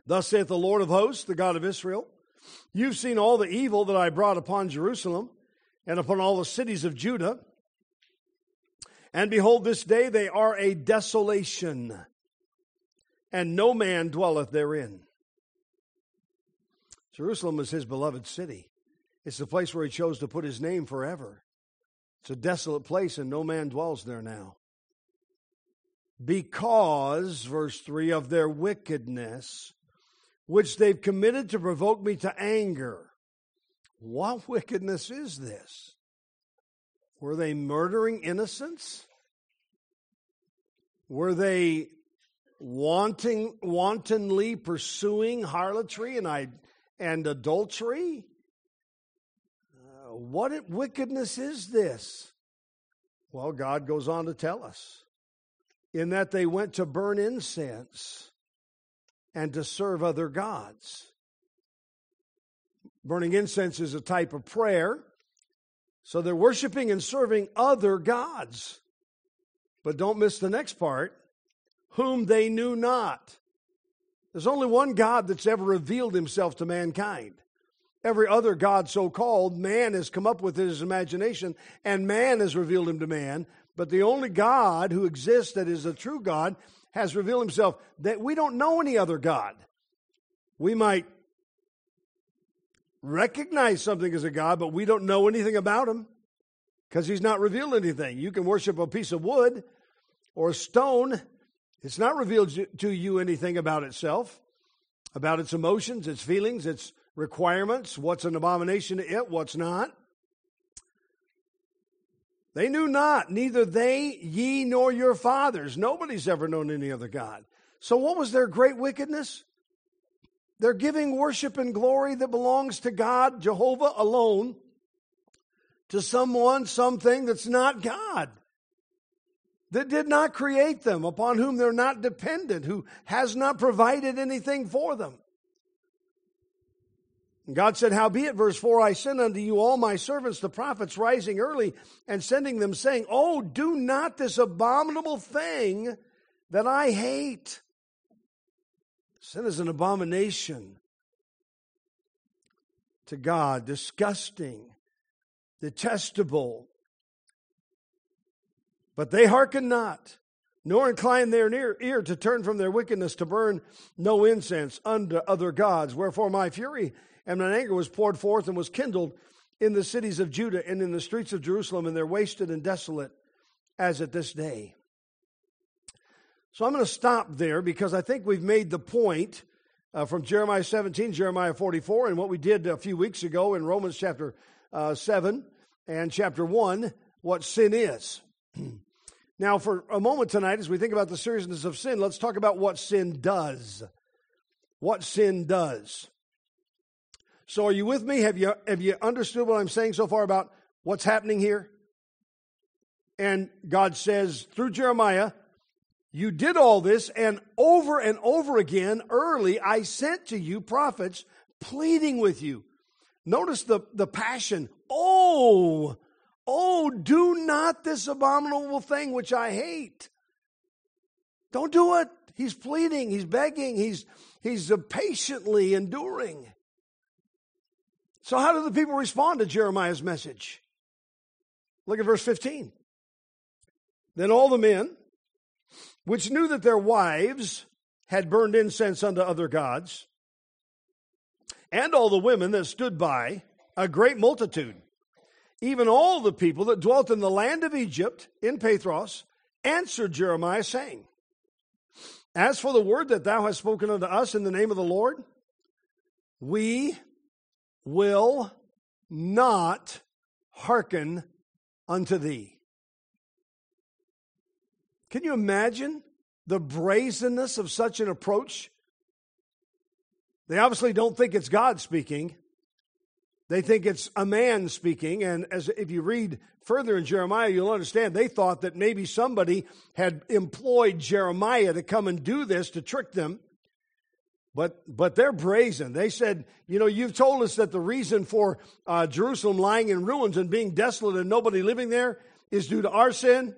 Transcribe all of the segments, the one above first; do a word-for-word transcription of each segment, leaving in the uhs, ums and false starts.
Thus saith the Lord of hosts, the God of Israel, you've seen all the evil that I brought upon Jerusalem and upon all the cities of Judah. And behold, this day they are a desolation, and no man dwelleth therein. Jerusalem is his beloved city. It's the place where he chose to put his name forever. It's a desolate place, and no man dwells there now. Because, verse three, of their wickedness, which they've committed to provoke me to anger. What wickedness is this? Were they murdering innocents? Were they wanting, wantonly pursuing harlotry and, I, and adultery? Uh, what wickedness is this? Well, God goes on to tell us, in that they went to burn incense and to serve other gods. Burning incense is a type of prayer. So they're worshiping and serving other gods. But don't miss the next part, whom they knew not. There's only one God that's ever revealed himself to mankind. Every other God so-called, man has come up with his imagination, and man has revealed him to man. But the only God who exists that is a true God has revealed himself. That we don't know any other God. We might recognize something as a God, but we don't know anything about him because he's not revealed anything. You can worship a piece of wood or a stone. It's not revealed to you anything about itself, about its emotions, its feelings, its requirements, what's an abomination to it, what's not. They knew not, neither they, ye, nor your fathers. Nobody's ever known any other God. So what was their great wickedness? They're giving worship and glory that belongs to God, Jehovah alone, to someone, something that's not God, that did not create them, upon whom they're not dependent, who has not provided anything for them. And God said, howbeit, verse four, I send unto you all my servants, the prophets, rising early and sending them, saying, oh, do not this abominable thing that I hate. Sin is an abomination to God, disgusting, detestable. But they hearken not, nor incline their ear, ear to turn from their wickedness, to burn no incense unto other gods. Wherefore my fury and my anger was poured forth and was kindled in the cities of Judah and in the streets of Jerusalem, and they're wasted and desolate as at this day. So I'm going to stop there because I think we've made the point uh, from Jeremiah seventeen, Jeremiah forty-four, and what we did a few weeks ago in Romans chapter uh, seven and chapter one, what sin is. Now, for a moment tonight, as we think about the seriousness of sin, let's talk about what sin does. What sin does. So are you with me? Have you, have you understood what I'm saying so far about what's happening here? And God says through Jeremiah, you did all this, and over and over again, early, I sent to you prophets pleading with you. Notice the, the passion. Oh, oh, do not this abominable thing which I hate. Don't do it. He's pleading, he's begging, he's, he's patiently enduring. So how do the people respond to Jeremiah's message? Look at verse fifteen. Then all the men, which knew that their wives had burned incense unto other gods, and all the women that stood by, a great multitude, even all the people that dwelt in the land of Egypt, in Pathros, answered Jeremiah, saying, as for the word that thou hast spoken unto us in the name of the Lord, we will not hearken unto thee. Can you imagine the brazenness of such an approach? They obviously don't think it's God speaking. They think it's a man speaking. And as if you read further in Jeremiah, you'll understand they thought that maybe somebody had employed Jeremiah to come and do this to trick them. But but they're brazen. They said, you know, you've told us that the reason for uh, Jerusalem lying in ruins and being desolate and nobody living there is due to our sin.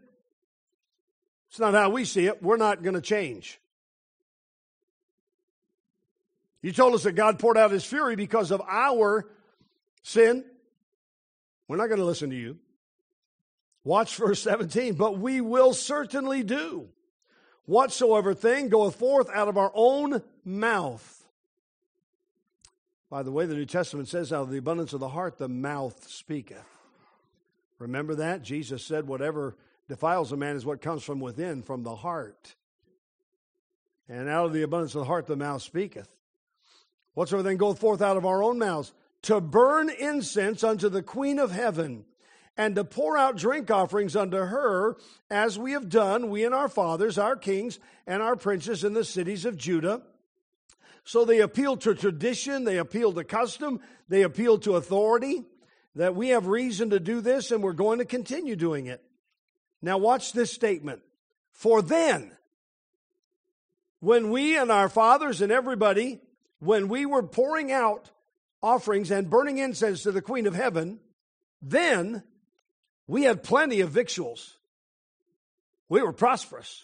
It's not how we see it. We're not going to change. You told us that God poured out his fury because of our sin. We're not going to listen to you. Watch verse seventeen. But we will certainly do whatsoever thing goeth forth out of our own mouth. By the way, the New Testament says, out of the abundance of the heart, the mouth speaketh. Remember that? Jesus said, whatever defiles a man is what comes from within, from the heart. And out of the abundance of the heart, the mouth speaketh. Whatsoever thing goeth forth out of our own mouths, to burn incense unto the Queen of heaven, and to pour out drink offerings unto her, as we have done, we and our fathers, our kings, and our princes in the cities of Judah. So they appeal to tradition, they appeal to custom, they appeal to authority, that we have reason to do this, and we're going to continue doing it. Now watch this statement. For then, when we and our fathers and everybody, when we were pouring out offerings and burning incense to the Queen of heaven, then we had plenty of victuals. We were prosperous.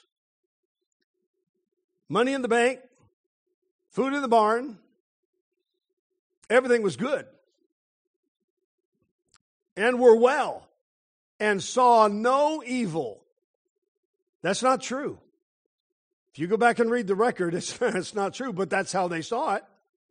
Money in the bank, food in the barn, everything was good. And were well, and saw no evil. That's not true. If you go back and read the record, it's, it's not true, but that's how they saw it.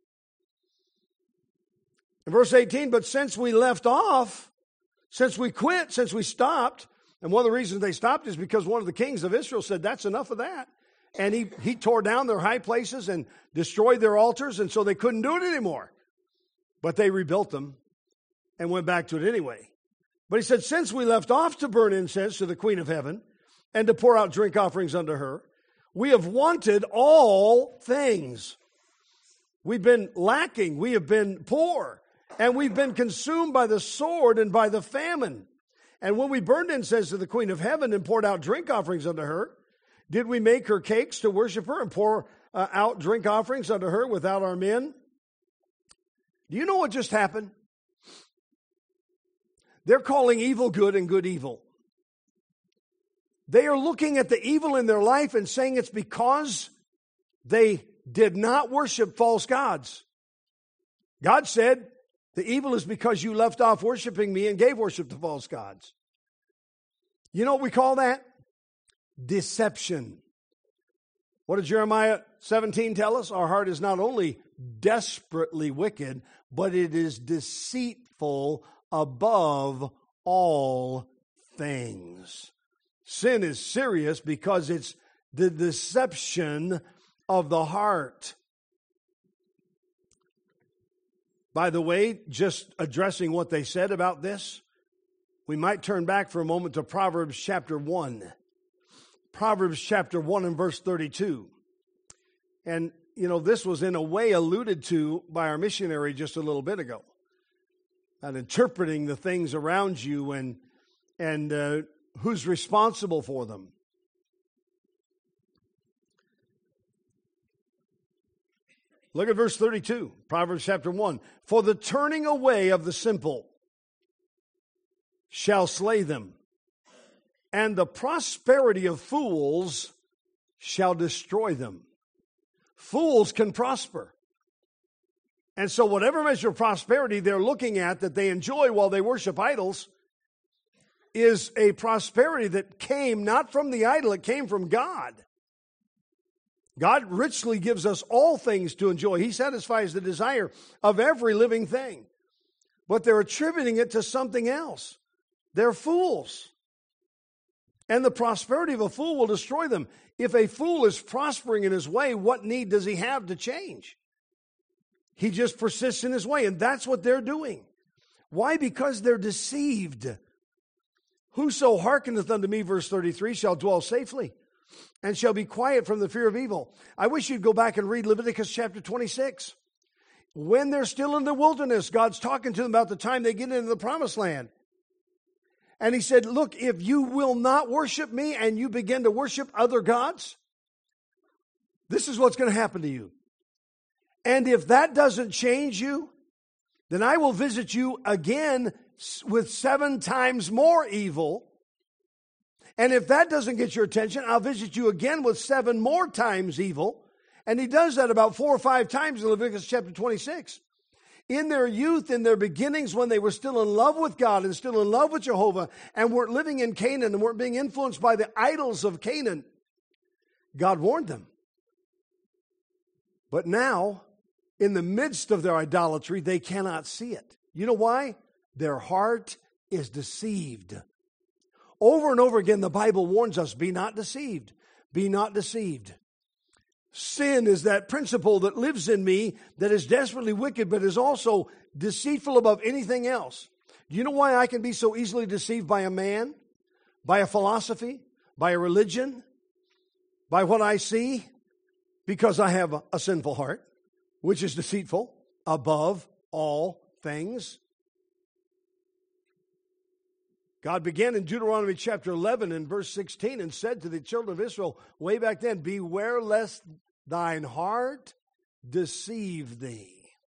In verse eighteen, but since we left off, since we quit, since we stopped, and one of the reasons they stopped is because one of the kings of Israel said, that's enough of that. And he, he tore down their high places and destroyed their altars, and so they couldn't do it anymore. But they rebuilt them and went back to it anyway. But he said, since we left off to burn incense to the Queen of heaven and to pour out drink offerings unto her, we have wanted all things. We've been lacking. We have been poor. And we've been consumed by the sword and by the famine. And when we burned incense to the Queen of heaven and poured out drink offerings unto her, did we make her cakes to worship her and pour uh, out drink offerings unto her without our men? Do you know what just happened? They're calling evil good and good evil. They are looking at the evil in their life and saying it's because they did not worship false gods. God said, the evil is because you left off worshiping me and gave worship to false gods. You know what we call that? Deception. What did Jeremiah seventeen tell us? Our heart is not only desperately wicked, but it is deceitful above all things. Sin is serious because it's the deception of the heart. By the way, just addressing what they said about this, we might turn back for a moment to Proverbs chapter one. Proverbs chapter one and verse thirty-two. And, you know, this was in a way alluded to by our missionary just a little bit ago. And interpreting the things around you and, and uh, who's responsible for them. Look at verse thirty-two, Proverbs chapter one. For the turning away of the simple shall slay them, and the prosperity of fools shall destroy them. Fools can prosper. And so whatever measure of prosperity they're looking at that they enjoy while they worship idols is a prosperity that came not from the idol, it came from God. God richly gives us all things to enjoy. He satisfies the desire of every living thing. But they're attributing it to something else. They're fools. And the prosperity of a fool will destroy them. If a fool is prospering in his way, what need does he have to change? He just persists in his way, and that's what they're doing. Why? Because they're deceived. Whoso hearkeneth unto me, verse thirty-three, shall dwell safely, and shall be quiet from the fear of evil. I wish you'd go back and read Leviticus chapter twenty-six. When they're still in the wilderness, God's talking to them about the time they get into the promised land. And he said, look, if you will not worship me and you begin to worship other gods, this is what's going to happen to you. And if that doesn't change you, then I will visit you again with seven times more evil. And if that doesn't get your attention, I'll visit you again with seven more times evil. And he does that about four or five times in Leviticus chapter twenty-six. In their youth, in their beginnings, when they were still in love with God and still in love with Jehovah and weren't living in Canaan and weren't being influenced by the idols of Canaan, God warned them. But now, in the midst of their idolatry, they cannot see it. You know why? Their heart is deceived. Over and over again, the Bible warns us, be not deceived. Be not deceived. Sin is that principle that lives in me that is desperately wicked, but is also deceitful above anything else. Do you know why I can be so easily deceived by a man, by a philosophy, by a religion, by what I see? Because I have a, a sinful heart, which is deceitful above all things. God began in Deuteronomy chapter eleven and verse sixteen and said to the children of Israel way back then, beware lest thine heart deceive thee.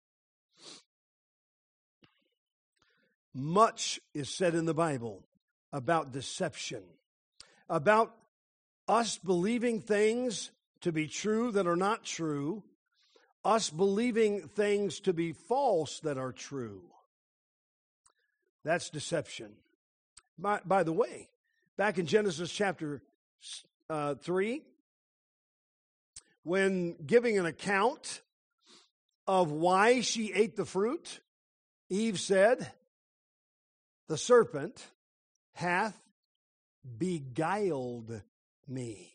Much is said in the Bible about deception, about us believing things to be true that are not true, us believing things to be false that are true. That's deception. By, by the way, back in Genesis chapter uh, three, when giving an account of why she ate the fruit, Eve said, the serpent hath beguiled me.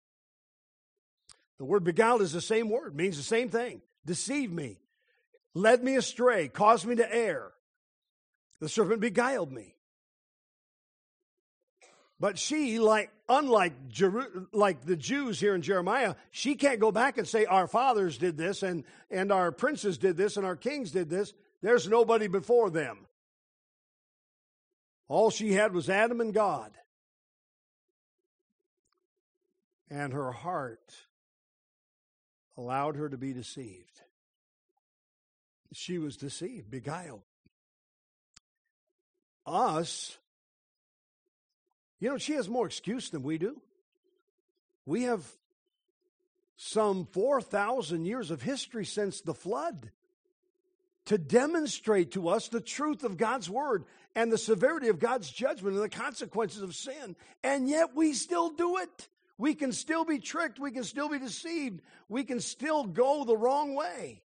The word beguiled is the same word, means the same thing. Deceived me, led me astray, caused me to err. The serpent beguiled me. But she, like unlike Jeru- like the Jews here in Jeremiah, she can't go back and say, our fathers did this, and, and our princes did this, and our kings did this. There's nobody before them. All she had was Adam and God. And her heart allowed her to be deceived. She was deceived, beguiled. Us, you know, she has more excuse than we do. We have some four thousand years of history since the flood to demonstrate to us the truth of God's word and the severity of God's judgment and the consequences of sin. And yet we still do it. We can still be tricked. We can still be deceived. We can still go the wrong way.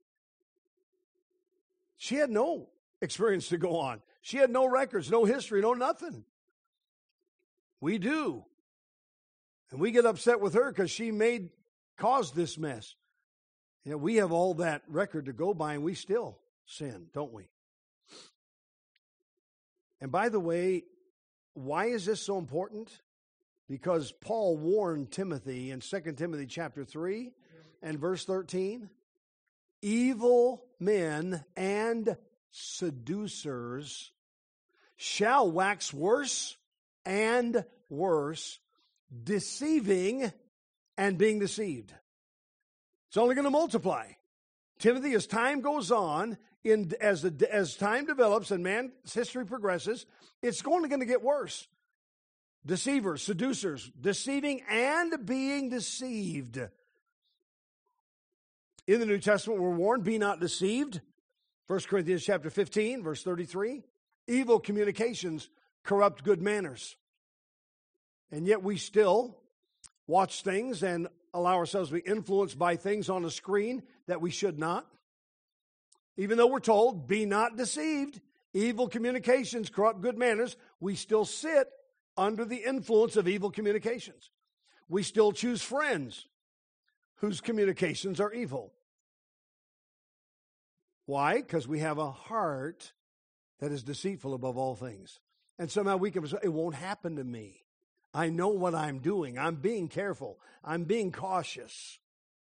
She had no experience to go on. She had no records, no history, no nothing. We do. And we get upset with her because she made, caused this mess. You know, we have all that record to go by and we still sin, don't we? And by the way, why is this so important? Because Paul warned Timothy in Second Timothy chapter three and verse thirteen, evil men and seducers shall wax worse and worse, deceiving and being deceived. It's only going to multiply. Timothy, as time goes on, in as the as time develops and man's history progresses, it's only going to get worse. Deceivers, seducers, deceiving and being deceived. In the New Testament, we're warned, be not deceived. First Corinthians chapter fifteen, verse thirty-three. Evil communications corrupt good manners. And yet we still watch things and allow ourselves to be influenced by things on a screen that we should not. Even though we're told, be not deceived. Evil communications corrupt good manners. We still sit under the influence of evil communications. We still choose friends whose communications are evil. Why? Because we have a heart that is deceitful above all things. And somehow we can say, it won't happen to me. I know what I'm doing. I'm being careful. I'm being cautious.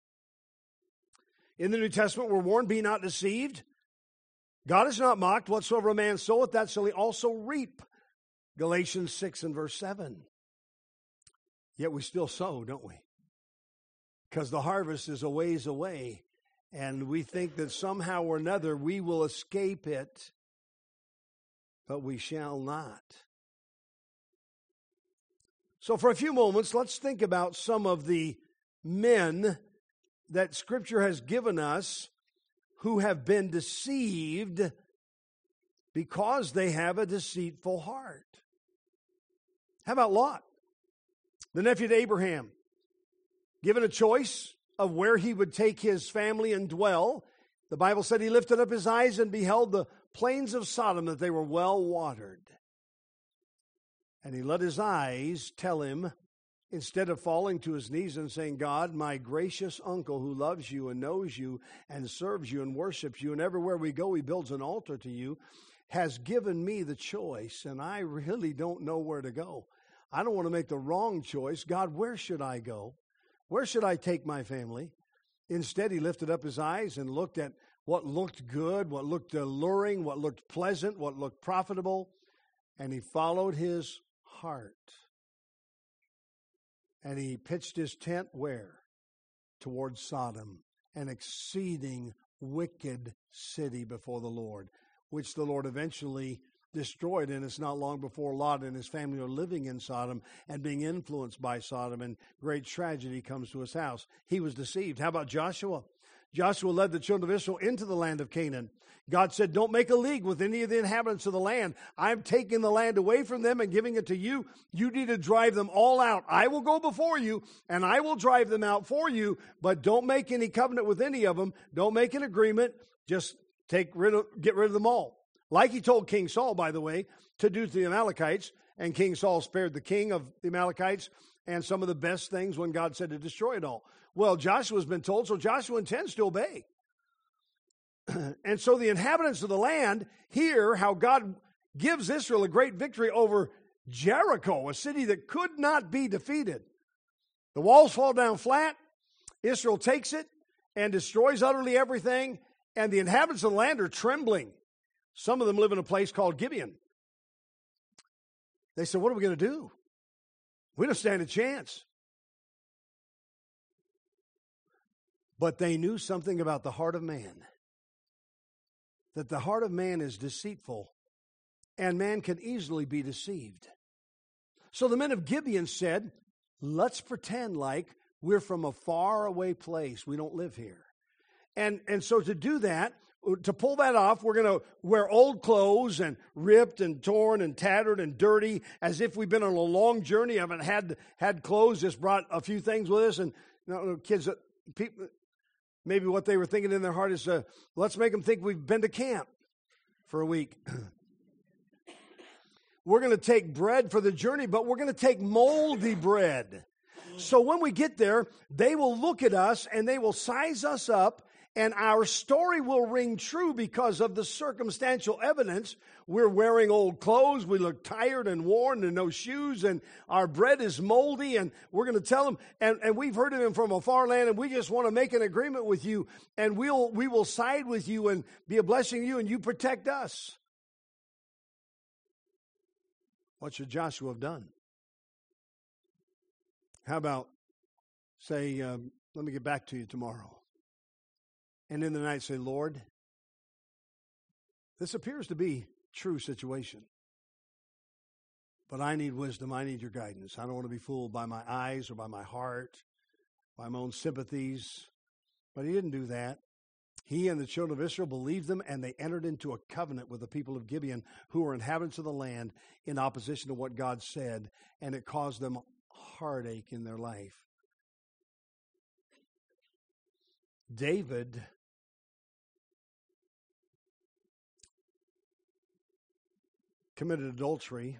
In the New Testament, we're warned, be not deceived. God is not mocked. Whatsoever a man soweth, that shall he also reap. Galatians six and verse seven. Yet we still sow, don't we? Because the harvest is a ways away. And we think that somehow or another we will escape it. But we shall not. So for a few moments, let's think about some of the men that Scripture has given us who have been deceived because they have a deceitful heart. How about Lot, the nephew to Abraham? Given a choice of where he would take his family and dwell, the Bible said he lifted up his eyes and beheld the plains of Sodom, that they were well watered. And he let his eyes tell him, instead of falling to his knees and saying, God, my gracious uncle who loves you and knows you and serves you and worships you, and everywhere we go he builds an altar to you, has given me the choice, and I really don't know where to go. I don't want to make the wrong choice. God, where should I go? Where should I take my family? Instead, he lifted up his eyes and looked at what looked good, what looked alluring, what looked pleasant, what looked profitable, and he followed his heart. And he pitched his tent where? Towards Sodom, an exceeding wicked city before the Lord, which the Lord eventually destroyed. And it's not long before Lot and his family are living in Sodom and being influenced by Sodom, and great tragedy comes to his house. He was deceived. How about Joshua? Joshua led the children of Israel into the land of Canaan. God said, don't make a league with any of the inhabitants of the land. I'm taking the land away from them and giving it to you. You need to drive them all out. I will go before you, and I will drive them out for you, but don't make any covenant with any of them. Don't make an agreement. Just take rid of, get rid of them all. Like he told King Saul, by the way, to do to the Amalekites, and King Saul spared the king of the Amalekites and some of the best things when God said to destroy it all. Well, Joshua's been told, so Joshua intends to obey. And so the inhabitants of the land hear how God gives Israel a great victory over Jericho, a city that could not be defeated. The walls fall down flat. Israel takes it and destroys utterly everything, and the inhabitants of the land are trembling. Some of them live in a place called Gibeon. They said, what are we going to do? We don't stand a chance. But they knew something about the heart of man, that the heart of man is deceitful, and man can easily be deceived. So the men of Gibeon said, let's pretend like we're from a faraway place. We don't live here. And, and so to do that, to pull that off, we're going to wear old clothes and ripped and torn and tattered and dirty, as if we've been on a long journey, haven't had had clothes, just brought a few things with us. And you know, kids, people, maybe what they were thinking in their heart is, uh, let's make them think we've been to camp for a week. We're going to take bread for the journey, but we're going to take moldy bread. So when we get there, they will look at us and they will size us up, and our story will ring true because of the circumstantial evidence. We're wearing old clothes, we look tired and worn and no shoes, and our bread is moldy, and we're going to tell them, and, and we've heard of him from a far land, and we just want to make an agreement with you, and we'll we will side with you and be a blessing to you, and you protect us. What should Joshua have done? How about say, um, let me get back to you tomorrow. And in the night say, Lord, this appears to be true situation, but I need wisdom. I need your guidance. I don't want to be fooled by my eyes or by my heart, by my own sympathies. But he didn't do that. He and the children of Israel believed them, and they entered into a covenant with the people of Gibeon, who were inhabitants of the land, in opposition to what God said, and it caused them heartache in their life. David committed adultery.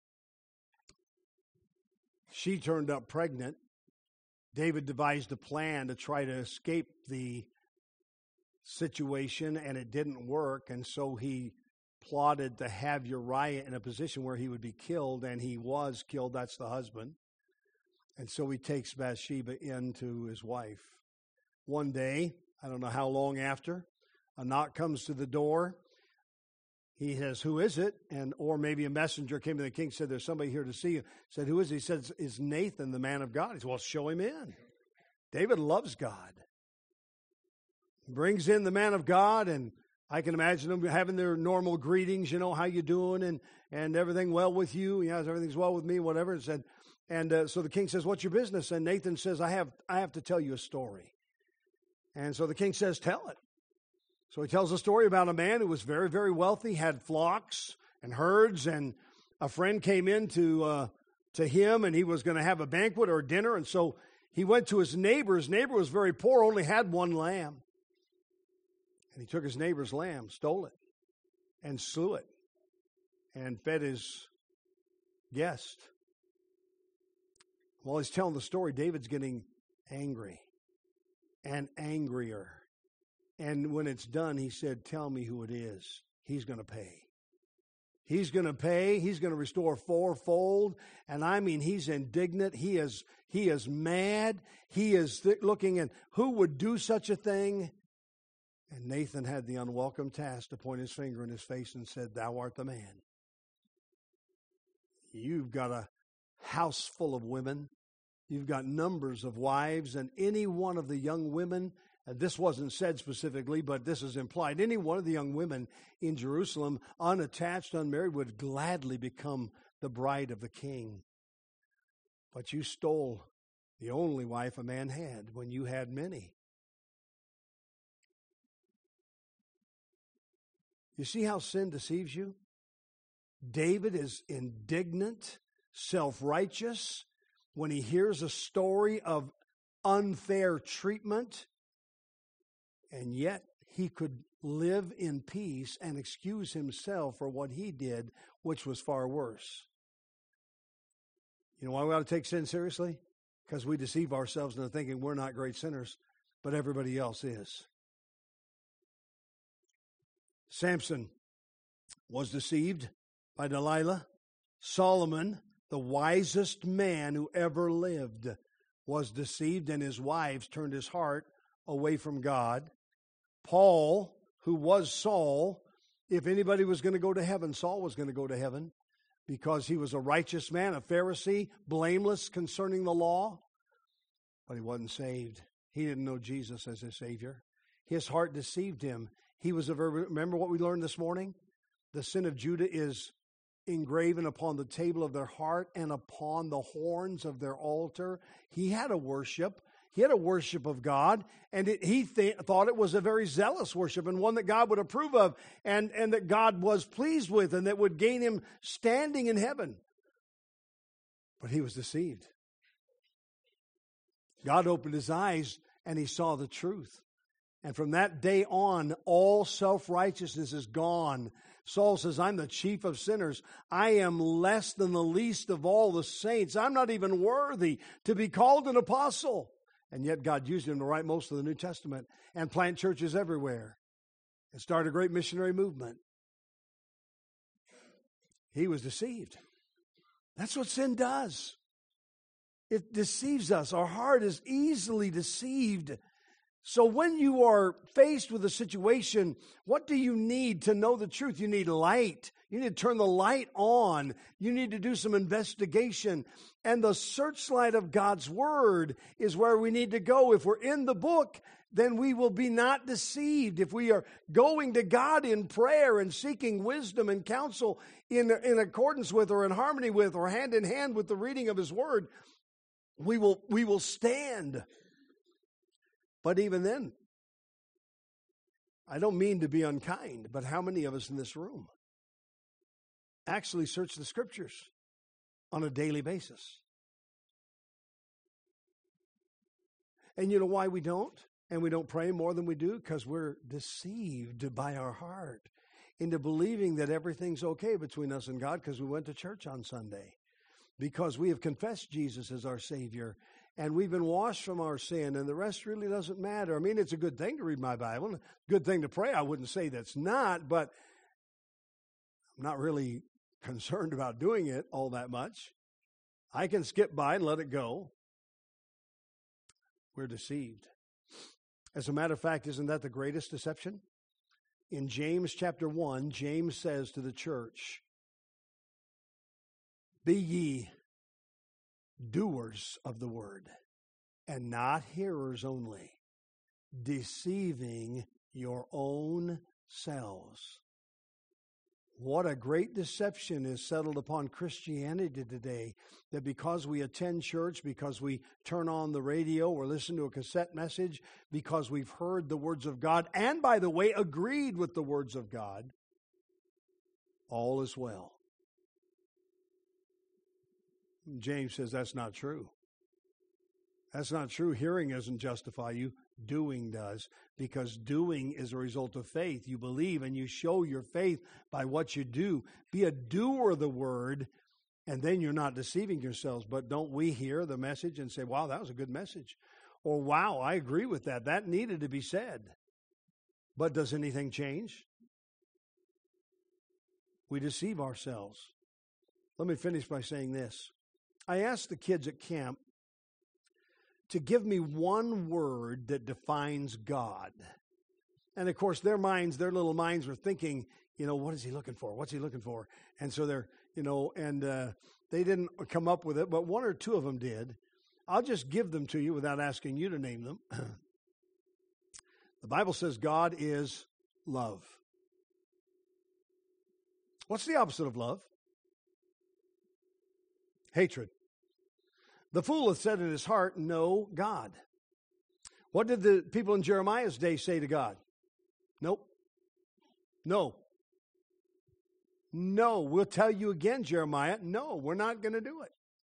She turned up pregnant. David devised a plan to try to escape the situation, and it didn't work, and so he plotted to have Uriah in a position where he would be killed, and he was killed. That's the husband. And so he takes Bathsheba into his wife. One day, I don't know how long after, a knock comes to the door. He says, who is it? And or maybe a messenger came to the king, said, there's somebody here to see you. Said, who is he? He said, it's Nathan, the man of God. He said, well, show him in. David loves God. Brings in the man of God, and I can imagine them having their normal greetings, you know, how you doing, and, and everything well with you? Yeah, everything's well with me, whatever. And said, and uh, so the king says, what's your business? And Nathan says, I have I have to tell you a story. And so the king says, tell it. So he tells a story about a man who was very, very wealthy, had flocks and herds, and a friend came in to, uh, to him, and he was going to have a banquet or dinner, and so he went to his neighbor. His neighbor was very poor, only had one lamb. And he took his neighbor's lamb, stole it, and slew it, and fed his guest. While he's telling the story, David's getting angry and angrier. And when it's done, he said, tell me who it is. He's going to pay. He's going to pay. He's going to restore fourfold. And I mean, he's indignant. He is, he is mad. He is th- looking at who would do such a thing. And Nathan had the unwelcome task to point his finger in his face and said, thou art the man. You've got a house full of women. You've got numbers of wives, and any one of the young women, and this wasn't said specifically, but this is implied, any one of the young women in Jerusalem, unattached, unmarried, would gladly become the bride of the king. But you stole the only wife a man had when you had many. You see how sin deceives you? David is indignant, self-righteous, when he hears a story of unfair treatment, and yet he could live in peace and excuse himself for what he did, which was far worse. You know why we ought to take sin seriously? Because we deceive ourselves into thinking we're not great sinners, but everybody else is. Samson was deceived by Delilah. Solomon, the wisest man who ever lived, was deceived, and his wives turned his heart away from God. Paul, who was Saul, if anybody was going to go to heaven, Saul was going to go to heaven because he was a righteous man, a Pharisee, blameless concerning the law, but he wasn't saved. He didn't know Jesus as his Savior. His heart deceived him. He was a very, remember what we learned this morning? The sin of Judah is engraven upon the table of their heart and upon the horns of their altar. He had a worship. He had a worship of God, and it, he th- thought it was a very zealous worship and one that God would approve of and, and that God was pleased with and that would gain him standing in heaven. But he was deceived. God opened his eyes and he saw the truth. And from that day on, all self-righteousness is gone. Saul says, I'm the chief of sinners. I am less than the least of all the saints. I'm not even worthy to be called an apostle. And yet God used him to write most of the New Testament and plant churches everywhere and start a great missionary movement. He was deceived. That's what sin does. It deceives us. Our heart is easily deceived. So when you are faced with a situation, what do you need to know the truth? You need light. You need to turn the light on. You need to do some investigation. And the searchlight of God's Word is where we need to go. If we're in the book, then we will be not deceived. If we are going to God in prayer and seeking wisdom and counsel in, in accordance with or in harmony with or hand in hand with the reading of His Word, we will, we will stand. But even then, I don't mean to be unkind, but how many of us in this room actually search the Scriptures on a daily basis? And you know why we don't? And we don't pray more than we do? Because we're deceived by our heart into believing that everything's okay between us and God because we went to church on Sunday, because we have confessed Jesus as our Savior, and we've been washed from our sin, and the rest really doesn't matter. I mean, it's a good thing to read my Bible, a good thing to pray. I wouldn't say that's not, but I'm not really concerned about doing it all that much. I can skip by and let it go. We're deceived. As a matter of fact, isn't that the greatest deception? In James chapter one, James says to the church, be ye doers of the word, and not hearers only, deceiving your own selves. What a great deception is settled upon Christianity today, that because we attend church, because we turn on the radio or listen to a cassette message, because we've heard the words of God, and by the way, agreed with the words of God, all is well. James says that's not true. That's not true. Hearing doesn't justify you. Doing does, because doing is a result of faith. You believe and you show your faith by what you do. Be a doer of the word, and then you're not deceiving yourselves. But don't we hear the message and say, wow, that was a good message? Or, wow, I agree with that. That needed to be said. But does anything change? We deceive ourselves. Let me finish by saying this. I asked the kids at camp to give me one word that defines God. And of course, their minds, their little minds were thinking, you know, what is he looking for? What's he looking for? And so they're, you know, and uh, they didn't come up with it, but one or two of them did. I'll just give them to you without asking you to name them. The Bible says God is love. What's the opposite of love? Hatred. The fool hath said in his heart, no God. What did the people in Jeremiah's day say to God? Nope. No. No. We'll tell you again, Jeremiah. No, we're not going to do it.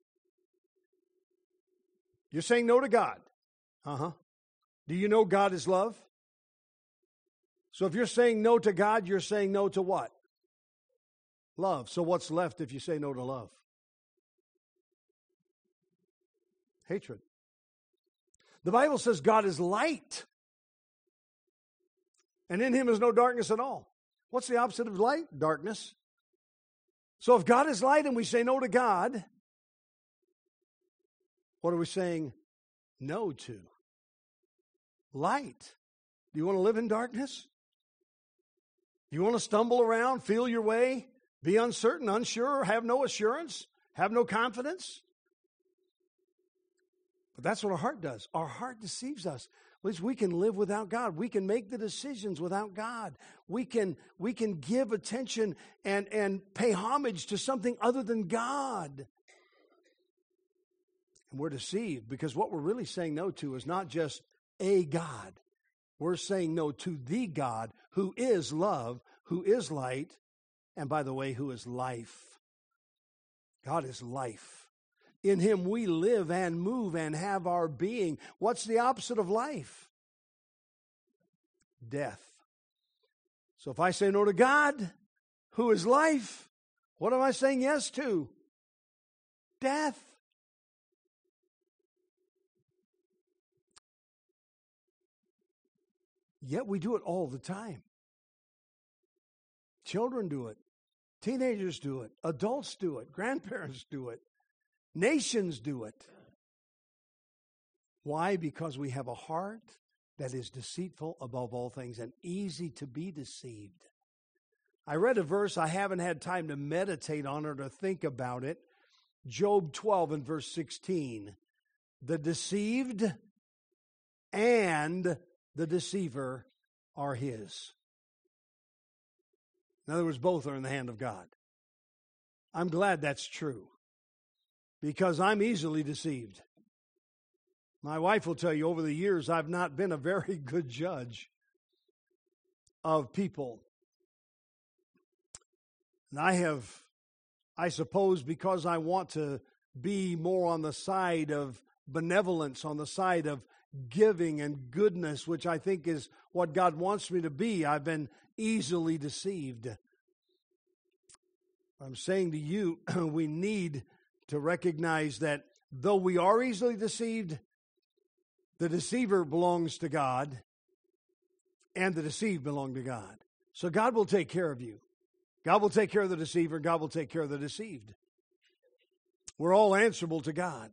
You're saying no to God. Uh-huh. Do you know God is love? So if you're saying no to God, you're saying no to what? Love. So what's left if you say no to love? Hatred. The Bible says God is light, and in him is no darkness at all. What's the opposite of light? Darkness. So if God is light and we say no to God, what are we saying no to? Light. Do you want to live in darkness? Do you want to stumble around, feel your way, be uncertain, unsure, have no assurance, have no confidence? But that's what our heart does. Our heart deceives us. At least we can live without God. We can make the decisions without God. We can, we can give attention and, and pay homage to something other than God. And we're deceived because what we're really saying no to is not just a God. We're saying no to the God who is love, who is light, and by the way, who is life. God is life. In him we live and move and have our being. What's the opposite of life? Death. So if I say no to God, who is life, what am I saying yes to? Death. Yet we do it all the time. Children do it. Teenagers do it. Adults do it. Grandparents do it. Nations do it. Why? Because we have a heart that is deceitful above all things and easy to be deceived. I read a verse, I haven't had time to meditate on it or think about it. Job twelve and verse sixteen. The deceived and the deceiver are his. In other words, both are in the hand of God. I'm glad that's true, because I'm easily deceived. My wife will tell you over the years I've not been a very good judge of people. And I have, I suppose, because I want to be more on the side of benevolence, on the side of giving and goodness, which I think is what God wants me to be, I've been easily deceived. I'm saying to you, we need to recognize that though we are easily deceived, the deceiver belongs to God and the deceived belong to God. So God will take care of you. God will take care of the deceiver. God will take care of the deceived. We're all answerable to God.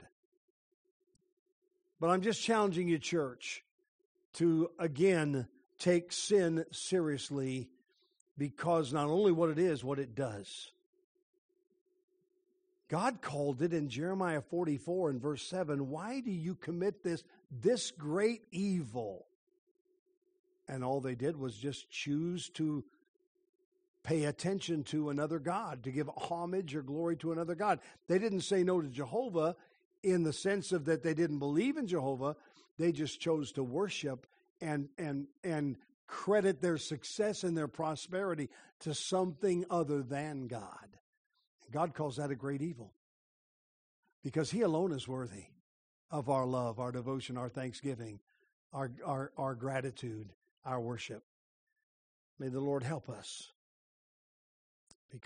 But I'm just challenging you, church, to again take sin seriously, because not only what it is, what it does. God called it in Jeremiah forty-four and verse seven, why do you commit this, this great evil? And all they did was just choose to pay attention to another God, to give homage or glory to another God. They didn't say no to Jehovah in the sense of that they didn't believe in Jehovah. They just chose to worship and and and credit their success and their prosperity to something other than God. God calls that a great evil, because He alone is worthy of our love, our devotion, our thanksgiving, our, our, our gratitude, our worship. May the Lord help us